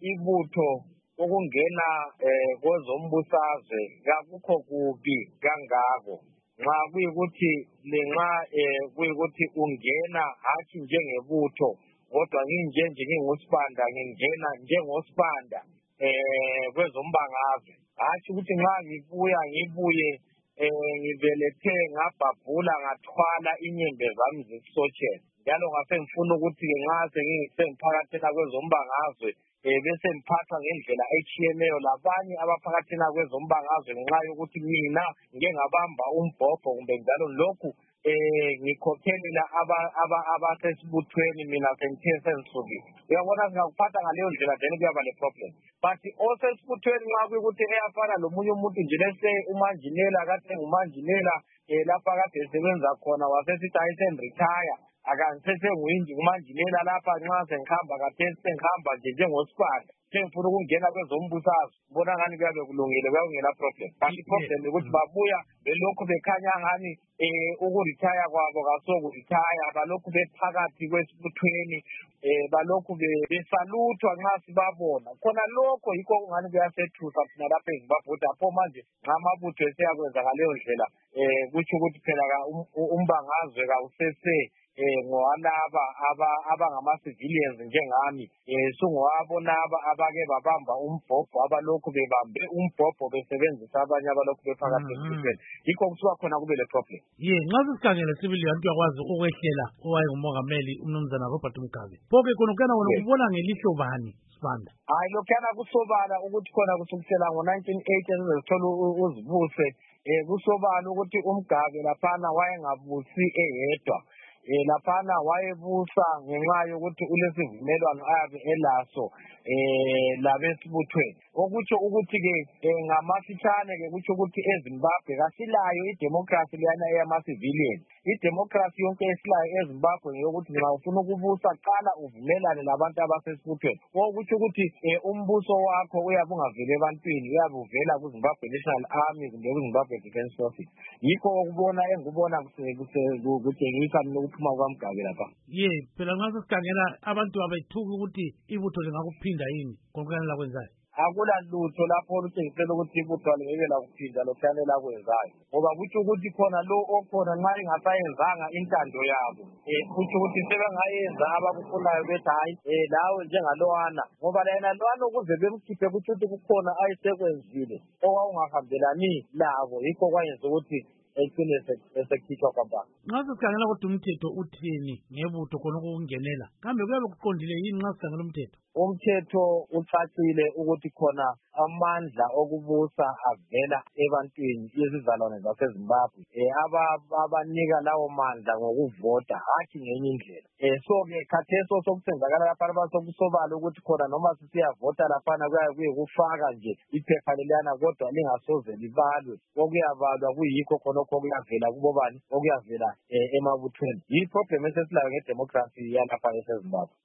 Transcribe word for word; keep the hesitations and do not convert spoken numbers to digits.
ibutho ukungena eh kwezombusazwe akukho kubi kangako nxa kuyikuthi lenxa eh kuyikuthi ungena hathi njengebutho kodwa nginje nje ngingusibanda ngingena njengosibanda eh kwezombangazwe hathi ukuthi nxa ngibuya ngibuye eh ngibelethe ngabhabhula ngathwala inyembe zami zesisotshe njalo ngase ngifuna ukuthi nxa sengiphakathina kwezombangazwe eh bese ngiphatha ngendlela etshiyeneyo labanye abaphakathina kwezombangazwe ngenxa yokuthi mina ngeke ngabamba umbhobho kumbe njalo lokhu eh ngikhokhelela aba aba abasesibuthweni mina sengithe sengisuki uyabona singakuphatha ngaleyo ndlela then kuyaba le problem but osesibuthweni nxa kuyikuthi eyafana lomunye umuntu nje lese umanjinela kade ngumanjinela eh lapha kade esebenza khona wasesithi ayisen retire akansese nguyinji kumanjinela lapha nxa sengihamba kade sengihamba nje njengosibanda sengifuna ukungena kwezombusazwe bona ngani kuyabe kulungile kuyakungela problem but problem ukuthi babuya belokhu bekhanya ngani eh ukuretire kwabo kasoku retire balokhu bephakathi kwesibuthweni eh balokhu besaluthwa nxa sibabona khona lokho yikho ngani kuyasethusa thina lapha eZimbabwe apho manje nxa amabutho esiyakwenza ngaleyo ndlela eh kuthi ukuthi phela umbangazwe kawusese eh ngowalaba aba abangama civilians njengami eh sungowabona aba abake babamba umbhobho abalokhu bebambe umbhobho besebenzisa abanye abalokhu bephakathi esibhedlela yikho kusuka khona kube le problem ye nxa sikhangele sibili yantu yakwazi ukwehlela owaye ngumongameli umnumzana Robert Mugabe bonke khona kuyana wona ubona ngelihlo bani sibanda hayi lokhana kusobala ukuthi khona kusukela ngo nineteen eighty sizithola uzibuse eh kusobala ukuthi uMgabe laphana wayengabusi eyedwa eh laphana wayebusa ngenxa yokuthi ulesivumelwano ayabe elaso eh labesibuthweni okutsho ukuthi ke ngamafitshane ke kutsho ukuthi eZimbabwe kasilayo idemocracy leyana eyama civilian idemocracy yonke esilayo eZimbabwe yokuthi nxa ufuna ukubusa qala uvumelane labantu abasesibuthweni okutsho ukuthi umbuso wakho uyabe ungavela ebantwini uyabe uvela ku Zimbabwe National Army kumbe ku Zimbabwe Defence Forces yikho okubona engubona kutshengisa ukuphuma kwaMgabe lapha ye phela nxa sikhangela abantu abethuka ukuthi ibutho lingakuphinda yini konkanela kwenzayo akula lutho lapho olutshengisela ukuthi ibutho ngeke lakuphinda lokhane lakwenzayo ngoba kuthi ukuthi khona lo okhona nxa ingasayenzanga intando yabo eh kuthi ukuthi sebengayenza abakufunayo bethi hayi eh lawe njengalowana ngoba yena lwana ukuze bemkhiphe kuthi ukuthi kukhona ayisekwenzile okwakungahambelani labo yikho kwayenza ukuthi ecine esekhitshwa kwabani nxa sikhangela kodwa umthetho uthini ngebutho khona ukungenela kambe kuyabe kuqondile yini nxa sikhangela umthetho umthetho ucacile ukuthi khona amandla okubusa avela ebantwini yezizalwane zaseZimbabwe eh aba abanika lawo mandla ngokuvota hathi ngenye indlela eh so ke khatheso sokusenzakala lapha abasokusobala ukuthi khona noma sisiyavota lapha kuyabe kufaka nje iphepha lelana kodwa lingasoze libalwe okuyabalwa kuyikho khona okuyavela kubobani okuyavela emabuthweni yi problem esesilayo ngedemocracy yalapha eSezimbabwe